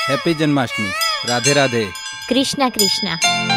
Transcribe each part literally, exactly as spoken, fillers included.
Happy Janmashtami. Radhe Radhe. Krishna Krishna.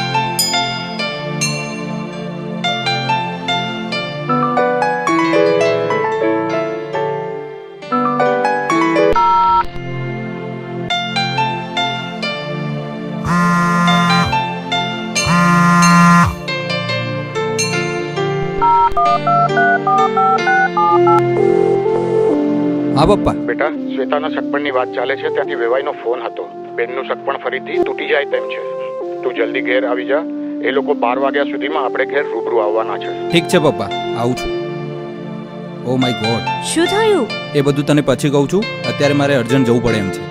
हाँ पप्पा। बेटा श्वेताना સગપણની વાત ચાલે છે ત્યાંથી વેવાઈનો ફોન હતો। બેનનું સગપણ ફરીથી તૂટી જાય તેમ છે। તું જલ્દી ઘેર આવી જા। એ લોકો બાર વાગ્યા સુધીમાં આપણે ઘેર રૂબરૂ આવવાના છે। ઠીક છે પપ્પા, આવું છું। ઓ માય ગોડ, શું થયું? એ બધું તને પછી કહું છું, અત્યારે મારે અર્જન્ટ જવું પડે એમ છે।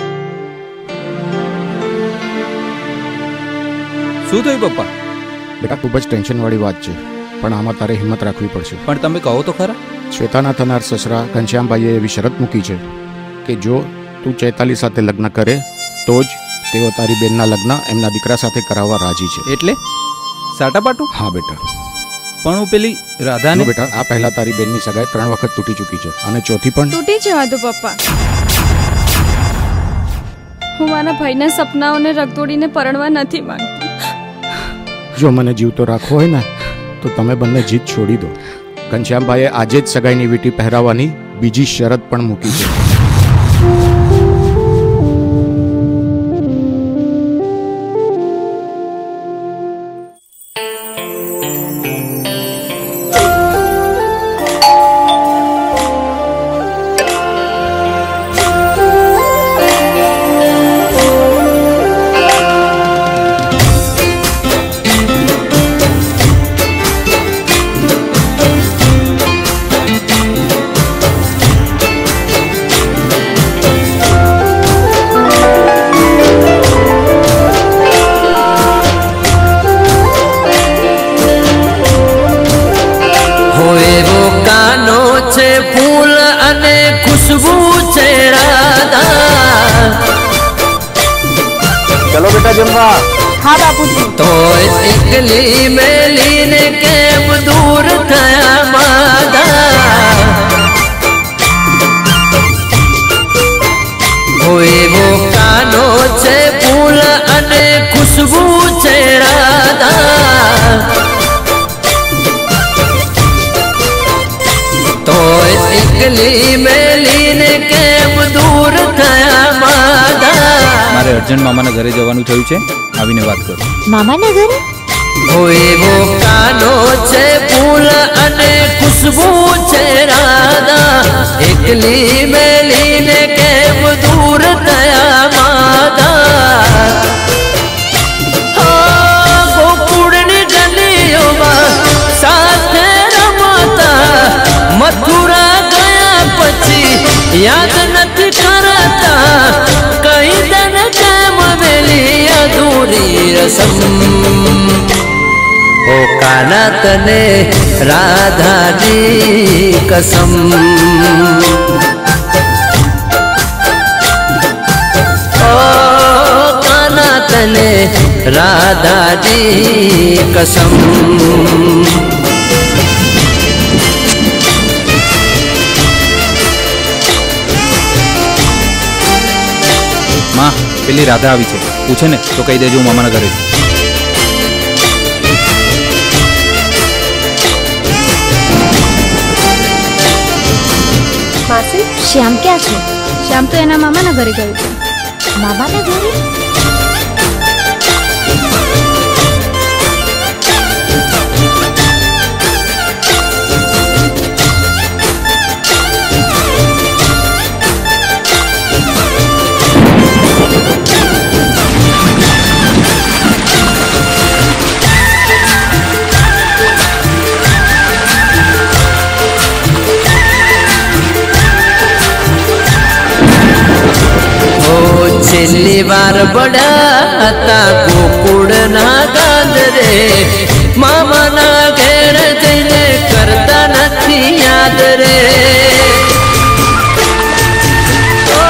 શું થયું પપ્પા? બેટા ખૂબ જ ટેન્શનવાળી વાત છે, પણ આમાં તારે હિંમત રાખવી પડશે। પણ તમે કહો તો ખરા। શ્વેતાના થનાર સસરા ઘનશ્યામભાઈએ એવી શરત મૂકી છે કે જો તું ચૈતાલી સાથે લગ્ન કરે તો જ તેઓ તારી બેનના લગ્ન એમના દીકરા સાથે કરાવવા રાજી છે। એટલે સાટાપાટું? હા બેટા। પણ હું પેલી રાધાને બેટા આ પહેલા તારી બેનની સગાઈ ત્રણ વખત તૂટી ચૂકી છે અને ચોથી પણ તૂટી જવા દો પપ્પા। હું મારા ભાઈના સપનાઓને રગતોડીને પરણવા નથી માંગતી। જો મને જીવતો રાખવો હોય ને તો તમે બંને જીત છોડી દો। ઘનશ્યામભાઈએ આજે જ સગાઈની વીંટી પહેરાવવાની બીજી શરત પણ મૂકી છે। चलो बेटा जमवा। हाँ बापूजी। तो एकली मेली ने केम दूर थया मादा होए वो कानो छे फूल अने खुशबू छे राधा तो एकली मेली ने केम दूर थया मादा। મારે અર્જન્ટ મામાના ઘરે જવાનું થયું છે, આવીને વાત કરું। મામાના ઘરે? होए वो कानो छे फूल अने खुशबू छे राधा एकली मेली ने केम दूर थया मादा। गोकुळनी गलीओमां साथे रमता मथुरा गया पछी याद नथी करता कई दिन केम वेली अधूरी रसम ओ काना तने राधा जी कसम ओ काना तने राधा जी कसम। માં પેલી રાધા આવી છે, પૂછે ને તો કહી દેજો હું મામાના ઘરે છું। मासी श्याम क्या છે? श्याम तो एना मामाना घरे गयो छे। મામાના ઘરે? छेल्ली वार बड़ा था गोकुळ ना गांधरे मामा ना घेर जईने करता नथी याद रे ओ,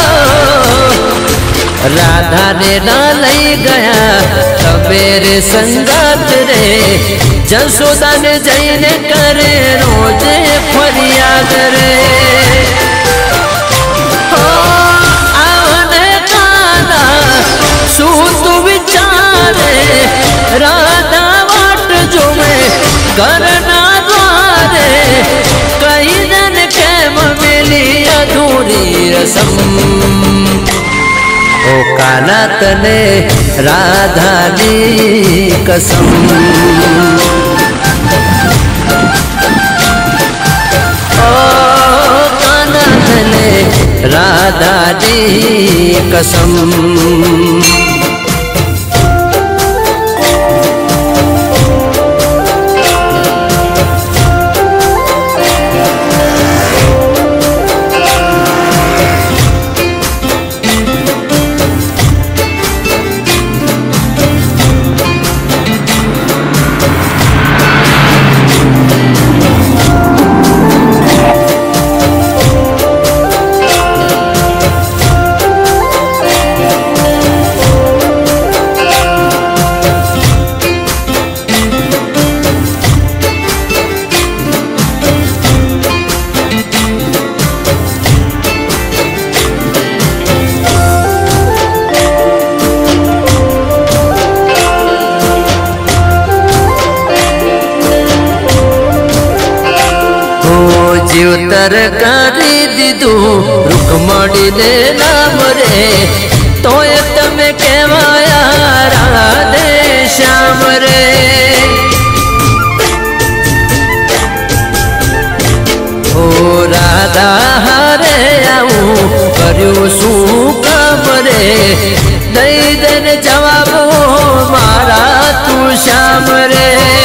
राधा ने ना लई गया तबेरे संगात रे जसोदा ने जईने करे रोजे फरियाद रे ओ, करना द्वारे कई दिन कैम मिली अधूरी रसम ओ काना तने राधा दी कसम ओ काना तने राधा दी कसम जीवतर करी दीदू रुकमणी ने नाम रे तो ये तमे कहवाया राधे श्याम रे ओ राधा हरे आऊं कर्यो शू काम रे दई देन जवाब मारा तू श्याम रे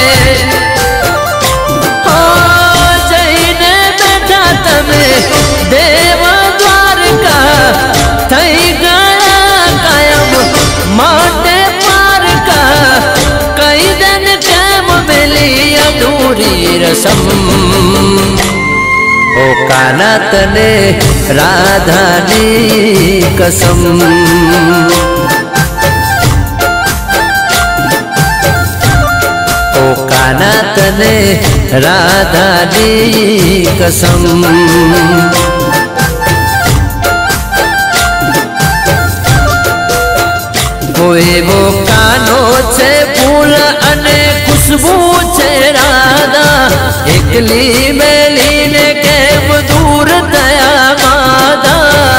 देव द्वारका थई गया कायम माटे पार का कई दिन कैम मिली अधूरी रसम ओ काना तने राधा दी कसम ओ काना तने राधा दी कसम कोई वो कानो छे फूल अने खुशबू छे राधा एकली मेली ने केम दूर दया मादा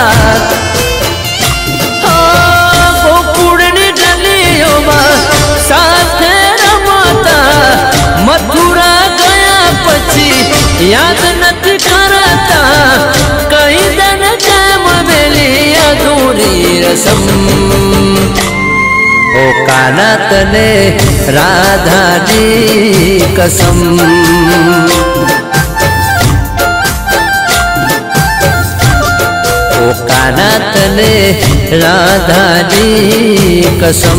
गोकुड़नी गलियों में साथ रमाता मथुरा गया पछी याद नहीं करता कई दिन कैम मिली अधूरी रसम ओ काना तने राधा दी कसम ओ काना तने राधा दी कसम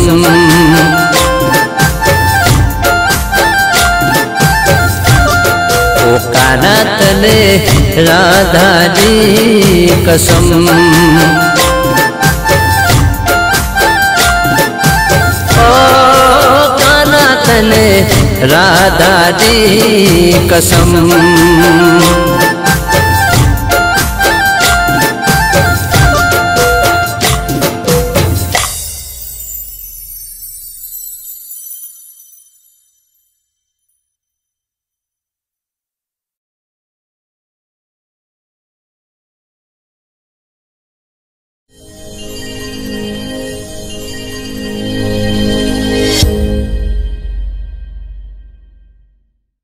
ओ काना तने राधा दी कसम राधा दी कसम।